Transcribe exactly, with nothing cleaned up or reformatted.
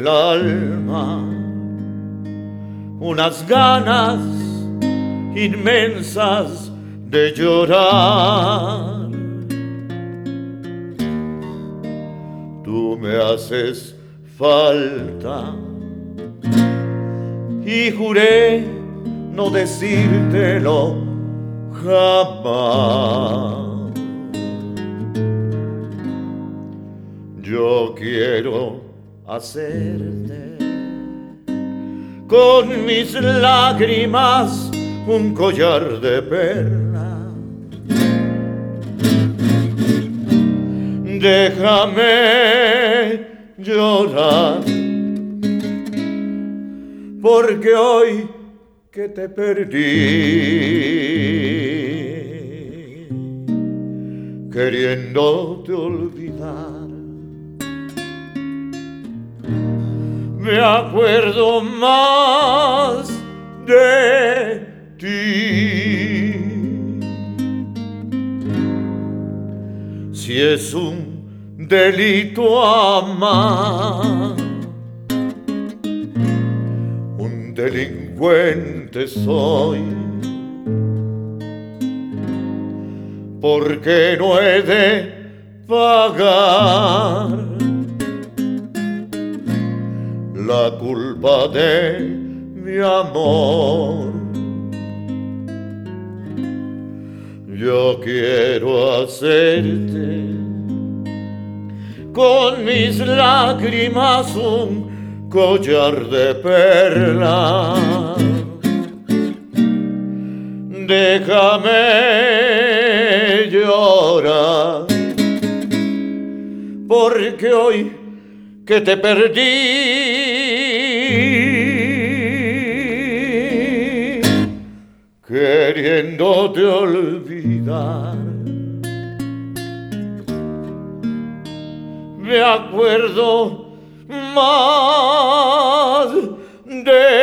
el alma unas ganas inmensas de llorar. Tú me haces falta y juré no decírtelo jamás. Yo quiero hacerte con mis lágrimas un collar de perlas. Déjame llorar, porque hoy que te perdí, queriéndote olvidar, me acuerdo más de ti. Si es un delito amar, un delincuente soy, porque no he de pagar la culpa de mi amor. Yo quiero hacerte con mis lágrimas un collar de perlas. Déjame llorar, porque hoy que te perdí, queriéndote olvidar, me acuerdo más de